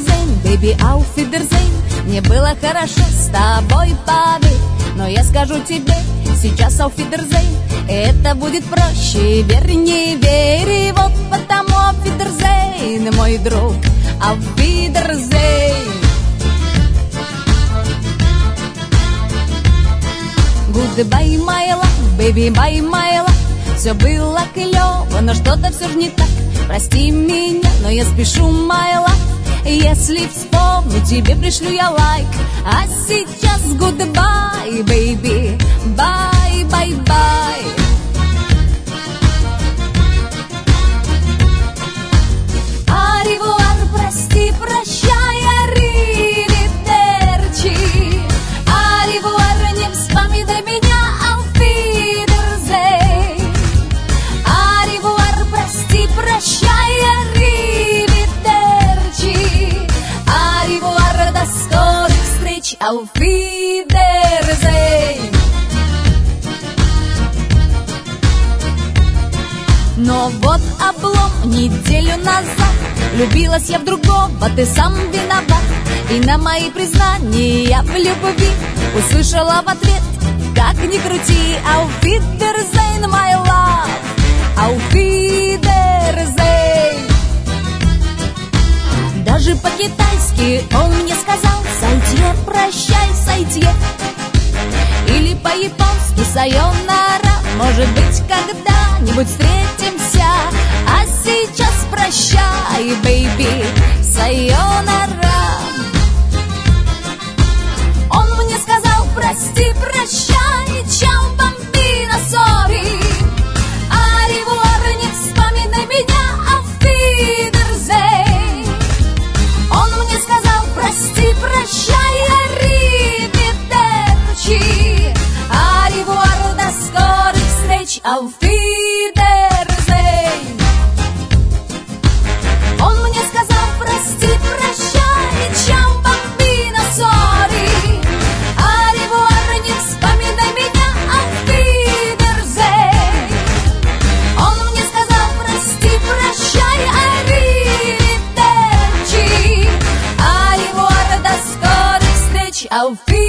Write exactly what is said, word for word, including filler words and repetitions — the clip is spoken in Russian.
Wiedersehen, baby, auf Wiedersehen. Мне было хорошо с тобой, поверь, но я скажу тебе сейчас auf Wiedersehen. Это будет проще, верь, не верь, и вот потому auf Wiedersehen, мой друг, auf Wiedersehen. Goodbye, my love, baby, bye, my love. Все было клево, но что-то все же не так. Прости меня, но я спешу, my love. Если вспомню, тебе пришлю я лайк. А сейчас goodbye, baby, bye, bye, bye. Au revoir, прости, прощай, arrivederci. Au revoir, не вспоминай меня, auf Wiedersehen. Au revoir, прости, прощай, arrivederci. Au revoir, до скорых встреч, auf Wiedersehen. Но вот облом, неделю назад влюбилась я в другого, ты сам виноват. И на мои признания в любви услышала в ответ: как ни крути, auf Wiedersehen, my love, auf Wiedersehen. Даже по-китайски он мне сказал: сайтье, прощай, сайтье. Или по-японски сайонара. Может быть, когда-нибудь встретимся. А сейчас прощай, бэйби, сайонара. Он мне сказал: прости, прощай, чао, бамбино, сори. Au revoir, не вспоминай меня, auf Wiedersehen. Он мне сказал: прости, прощай, arrivederci. Au revoir, до скорых встреч, auf Wiedersehen. Он мне сказал: прости, прощай, чао, бамбино, сори. Au revoir, не вспоминай меня, auf Wiedersehen. Он мне сказал: прости, прощай, arrivederci. Au revoir, до скорых встреч, auf Wiedersehen.